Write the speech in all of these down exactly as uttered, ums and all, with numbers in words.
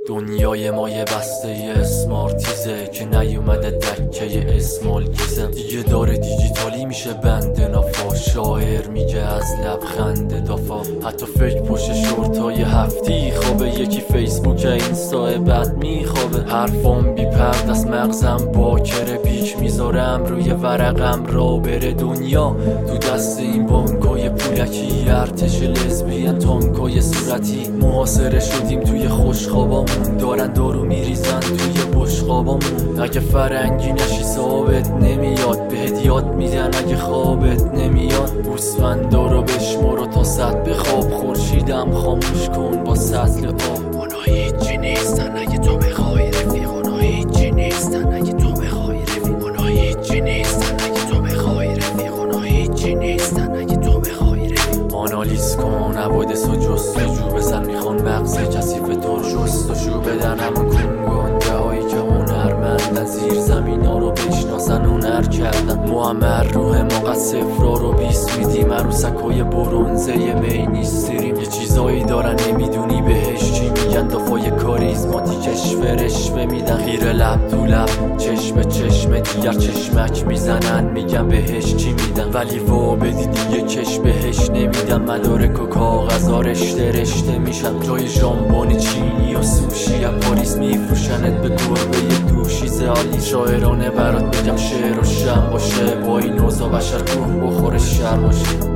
دنیای ما یه بسته یه اسمارتیزه که نیومده دکه اسمال کیزم دیگه داره دیجیتالی میشه بند نافا. شاعر میگه از لبخند دافا، حتی فکر پشت شورتای هفتی خوابه، یکی فیسبوک اینستا بعد میخوابه. حرفام بی پرد از مغزم باکره، پیک میذارم روی ورقم را بره دنیا تو دست این بانکای پولکی، ارتش لزبین تانکای صورتی. محاصره شدیم توی خوشخوابامون، دارن دارو میریزن توی بشقابامون. اگه فرنگی نشی ثابت نمیاد، بهت یاد میدن اگه خوابت نمیاد. گوسفندا رو بشمار و تا صد بخواب، خورشیدم خاموش کن با سطل آب. اونا هیچی نیستن اگه تو بخوای رفیق، اونا هیچی نیستن اگه تو بخوای رفیق، اونا هیچی نیستن اگه تو بخوای رفیق، اونا هیچی نیستن اگه تو بخوای رفیق. آنالیز کن حوادث و جستجو بزن، میخوان مغز کثیف تو رو شستشو بدن. همون کنگنده هایی که هنرمندن، زیر زمین ها رو بشناسن هنر کردن. معمر روح ما قد صفرا رو بیست میدیم، عروسکای برونزه می نیستیم. یه چیزایی دارن نمیدونی بهش چی میگن، دافای کاریزماتیکش فرشوه میدن. خیره لب تو لب چشم چشم دیگر چشمک میزنن، میگن بهش چی میدن، ولی وا بدی دیگه کش بهش نمیدن. مدارک و کاغذا رشته رشته میشن، جای ژامبون چینی و سوشی از پاریس میفروشنت به گربه دوشی زالی. شاعرانه برات بگم شعر و شم باشه، با این اوضاع بشر کوه بخوره شر باشه.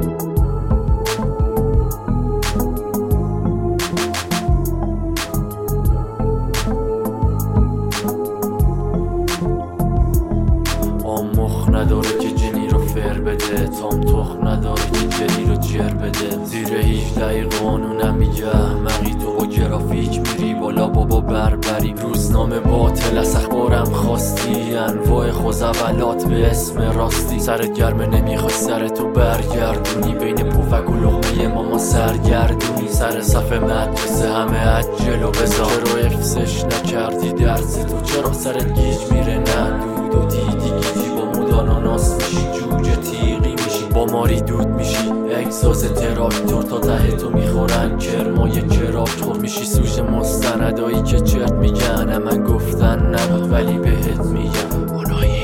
مخ نداره که جنی رو فر بده، تام تخ نداره که جنی رو جر بده. زیر هیچ قانونم میگه احمقی، تو با گرافیک میری بالا بابا بربری. روزنامه باطل از اخبارم خواستی، انواع خوزولات به اسم راستی. سرت گرمه نمیخوای سرتو برگردونی، بین پفک و لقمه ماما سرگردونی. سر صفحه مدرسه همه عجل و بزار، چرا افسش نکردی درس تو؟ چرا سرت گیج میره نه دود و دیدی گیجی؟ با مود آناناس میشی جوجه تیغی میشی، با ماری دود میشی اگزاز تراکتور تا ته تو میخورن کرمای کراکتور میشی. سوژه مستندایی که چرت میگن من گفتن نبود ولی بهت میگم. اونایی